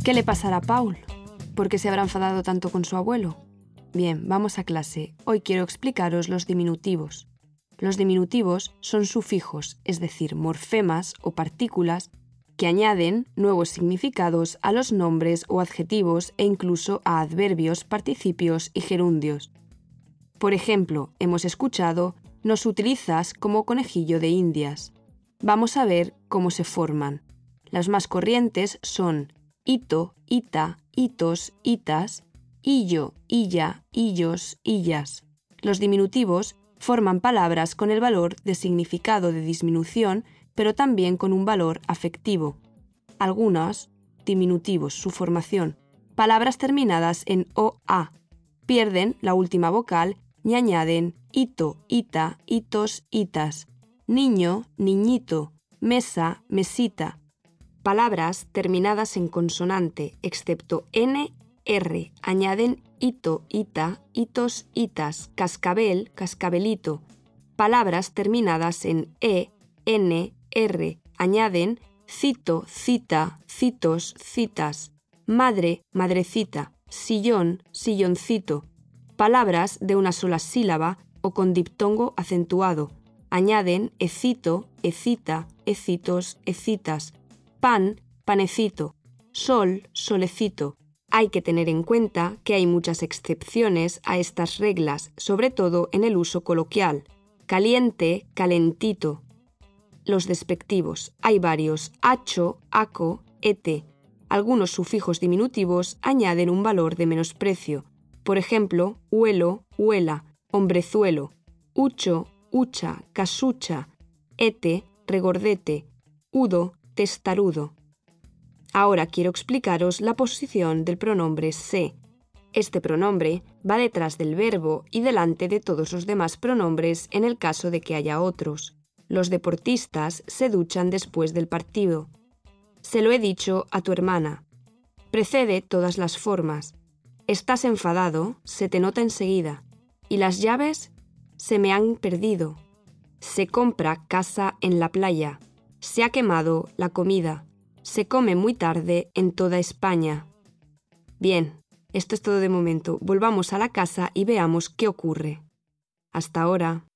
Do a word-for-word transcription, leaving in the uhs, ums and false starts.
¿Qué le pasará a Paul? ¿Por qué se habrá enfadado tanto con su abuelo? Bien, vamos a clase. Hoy quiero explicaros los diminutivos. Los diminutivos son sufijos, es decir, morfemas o partículas que añaden nuevos significados a los nombres o adjetivos e incluso a adverbios, participios y gerundios. Por ejemplo, hemos escuchado «nos utilizas como conejillo de indias». Vamos a ver cómo se forman. Las más corrientes son ito, ita, itos, itas, illo, illa, illos, illas. Los diminutivos forman palabras con el valor de significado de disminución, pero también con un valor afectivo. Algunos diminutivos, su formación, palabras terminadas en o-a, pierden la última vocal y añaden ito, ita, itos, itas, niño, niñito, mesa, mesita. Palabras terminadas en consonante, excepto n, r, añaden ito, ita, itos, itas, cascabel, cascabelito. Palabras terminadas en e, n, r, añaden cito, cita, citos, citas, madre, madrecita, sillón, silloncito. Palabras de una sola sílaba o con diptongo acentuado, añaden ecito, ecita, ecitos, ecitas, pan, panecito, sol, solecito. Hay que tener en cuenta que hay muchas excepciones a estas reglas, sobre todo en el uso coloquial. Caliente, calentito. Los despectivos. Hay varios: acho, aco, ete. Algunos sufijos diminutivos añaden un valor de menosprecio. Por ejemplo, huelo, huela, hombrezuelo, ucho, ucha, casucha, ete, regordete, udo, testarudo. Ahora quiero explicaros la posición del pronombre se. Este pronombre va detrás del verbo y delante de todos los demás pronombres en el caso de que haya otros. Los deportistas se duchan después del partido. Se lo he dicho a tu hermana. Precede todas las formas. Estás enfadado, se te nota enseguida. Y las llaves se me han perdido. Se compra casa en la playa. Se ha quemado la comida. Se come muy tarde en toda España. Bien, esto es todo de momento. Volvamos a la casa y veamos qué ocurre. Hasta ahora.